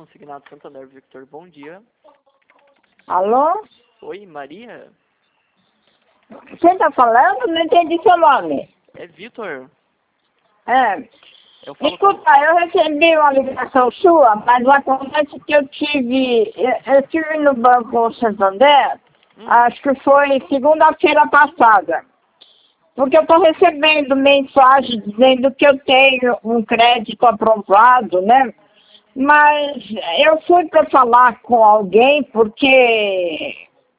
Consignado Santander, Victor, bom dia. Alô? Oi, Maria? Quem tá falando? Não entendi seu nome. É Victor. É. Eu falo Desculpa, eu recebi uma ligação sua, mas acontece que eu tive no Banco Santander, acho que foi segunda-feira passada. Porque eu estou recebendo mensagem dizendo que eu tenho um crédito aprovado, né? Mas eu fui para falar com alguém porque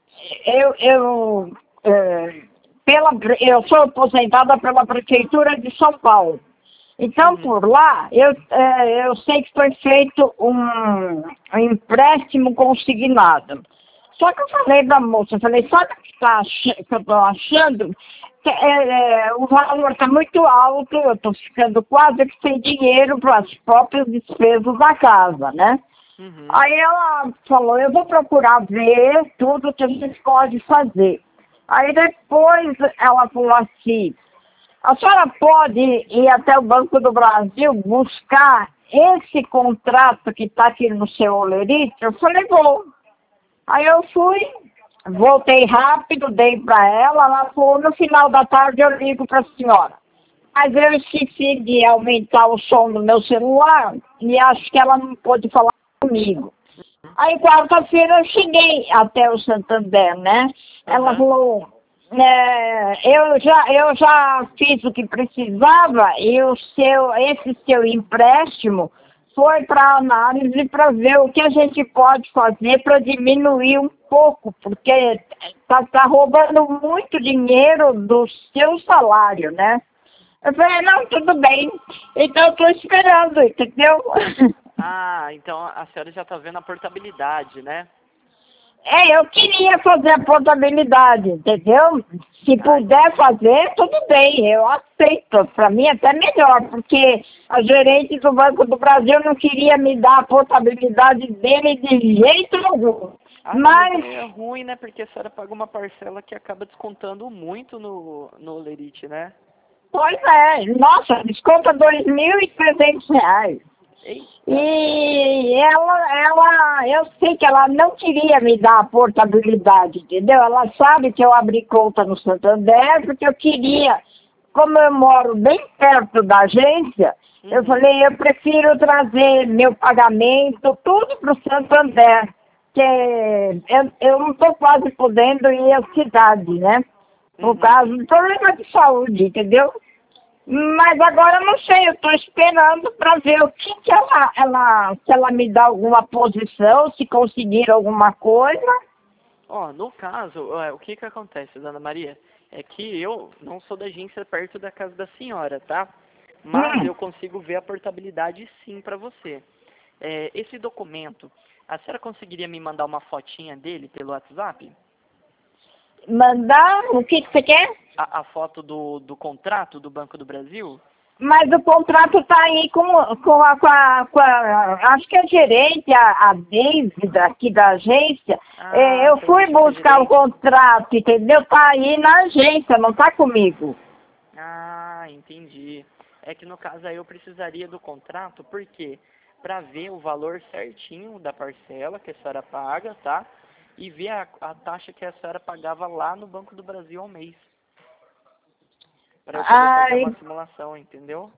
eu sou aposentada pela Prefeitura de São Paulo. Então, por lá, eu sei que foi feito um empréstimo consignado. Só que eu falei para a moça, sabe o que eu estou achando? O valor está muito alto, eu estou ficando quase que sem dinheiro para as próprias despesas da casa, né? Aí ela falou, eu vou procurar ver tudo que a gente pode fazer. Aí depois ela falou assim, a senhora pode ir até o Banco do Brasil buscar esse contrato que está aqui no seu olerite? Eu falei, vou. Aí eu fui, voltei rápido, dei para ela falou, no final da tarde eu ligo para a senhora. Mas eu esqueci de aumentar o som do meu celular e acho que ela não pôde falar comigo. Aí quarta-feira eu cheguei até o Santander, né? Ela falou, eu já fiz o que precisava e esse seu empréstimo foi para análise para ver o que a gente pode fazer para diminuir um pouco, porque tá roubando muito dinheiro do seu salário, né? Eu falei, não, tudo bem. Então eu estou esperando, entendeu? Ah, então a senhora já está vendo a portabilidade, né? Eu queria fazer a portabilidade, entendeu? Se puder fazer, tudo bem, eu aceito. Para mim até melhor, porque a gerente do Banco do Brasil não queria me dar a portabilidade dele de jeito algum. Mas é ruim, né? Porque a senhora paga uma parcela que acaba descontando muito no olerite, né? Pois é, nossa, desconta R$ 2.300. E eu sei que ela não queria me dar a portabilidade, entendeu? Ela sabe que eu abri conta no Santander, porque eu queria, como eu moro bem perto da agência, eu falei, eu prefiro trazer meu pagamento, tudo para o Santander, que eu não estou quase podendo ir à cidade, né? Por causa do problema de saúde, entendeu? Mas agora eu não sei, eu estou esperando para ver o que se ela me dá alguma posição, se conseguir alguma coisa. No caso, o que acontece, dona Maria? É que eu não sou da agência perto da casa da senhora, tá? Mas eu consigo ver a portabilidade sim para você. Esse documento, a senhora conseguiria me mandar uma fotinha dele pelo WhatsApp? Mandar? O que você quer? A foto do contrato do Banco do Brasil? Mas o contrato está aí acho que a gerente, a Daisy aqui da agência. Eu fui buscar o contrato, entendeu? Está aí na agência, não está comigo. Ah, entendi. É que no caso aí eu precisaria do contrato, porque para ver o valor certinho da parcela que a senhora paga, tá? E ver a taxa que a senhora pagava lá no Banco do Brasil ao mês. Para eu poder fazer uma simulação, entendeu?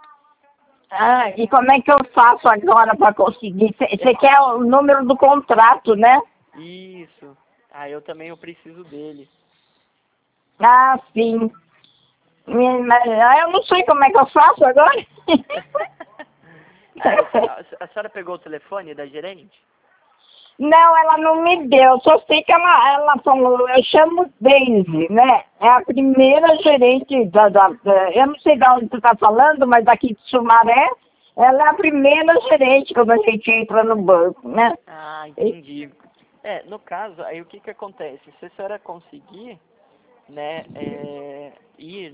E como é que eu faço agora para conseguir? Você quer o número do contrato, né? Isso. Eu preciso dele. Ah, sim. Mas eu não sei como é que eu faço agora. A senhora pegou o telefone da gerente? Não, ela não me deu. Só sei que ela falou, eu chamo Daisy, né? É a primeira gerente eu não sei de onde você está falando, mas daqui de Sumaré, ela é a primeira gerente quando a gente entra no banco, né? Ah, entendi. No caso, aí o que acontece? Se a senhora conseguir, né, ir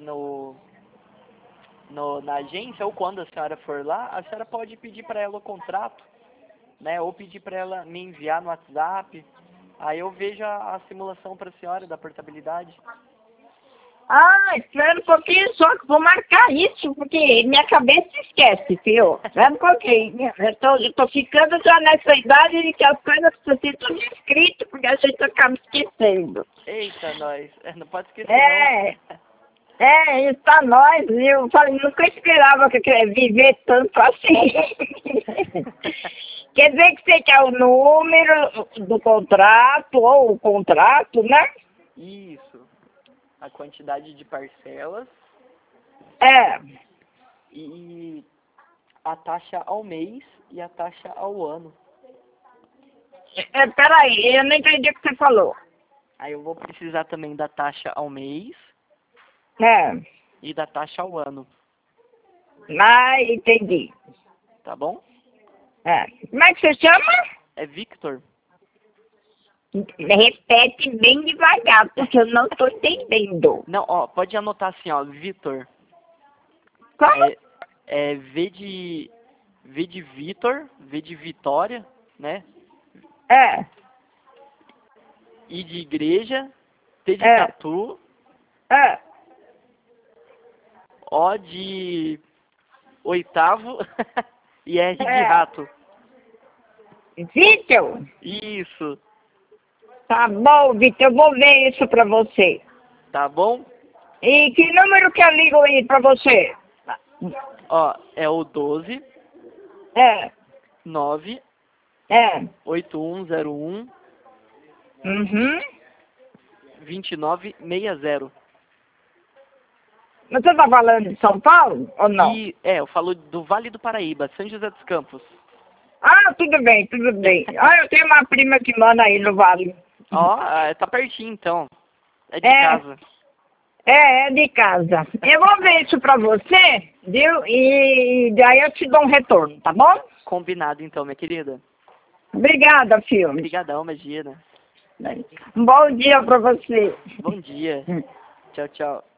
na agência, ou quando a senhora for lá, a senhora pode pedir para ela o contrato, né, ou pedir para ela me enviar no WhatsApp, aí eu vejo a simulação para a senhora da portabilidade. Ah, espera um pouquinho só que vou marcar isso, porque minha cabeça esquece, filho. Espera um pouquinho. Eu tô ficando já nessa idade de que as coisas precisam ser tudo escrito, porque a gente acaba esquecendo. Eita, nós. Não pode esquecer, É, não. está nós, eu falei, nunca esperava que eu ia viver tanto assim. Quer dizer que você quer o número do contrato, ou o contrato, né? Isso. A quantidade de parcelas É. e a taxa ao mês e a taxa ao ano. Peraí, eu não entendi o que você falou. Aí eu vou precisar também da taxa ao mês É. e da taxa ao ano, Ah, entendi. tá bom? É. Como é que você chama? É Victor. Repete bem devagar, porque eu não estou entendendo. Não, ó, pode anotar assim, ó, Victor. Como? É V de Vitor, V de Vitória, né? É. I de igreja, T de É. tatu, É. O de oitavo e R de É. rato. Vitor? Isso, Tá bom, Vitor, eu vou ver isso pra você. tá bom? E que número que eu ligo aí pra você? Ó, é o 12 É. 9 É. 8101 Uhum. 2960. Você tá falando de São Paulo ou não? E, eu falo do Vale do Paraíba, São José dos Campos. Ah, tudo bem, tudo bem. Ah, eu tenho uma prima que mora aí no Vale. Ó, tá pertinho então. É de É. casa. É de casa. Eu vou ver isso pra você, viu? E daí eu te dou um retorno, tá bom? Combinado então, minha querida. Obrigada, filho. Obrigadão, imagina. Um bom dia pra você. Bom dia. Tchau, tchau.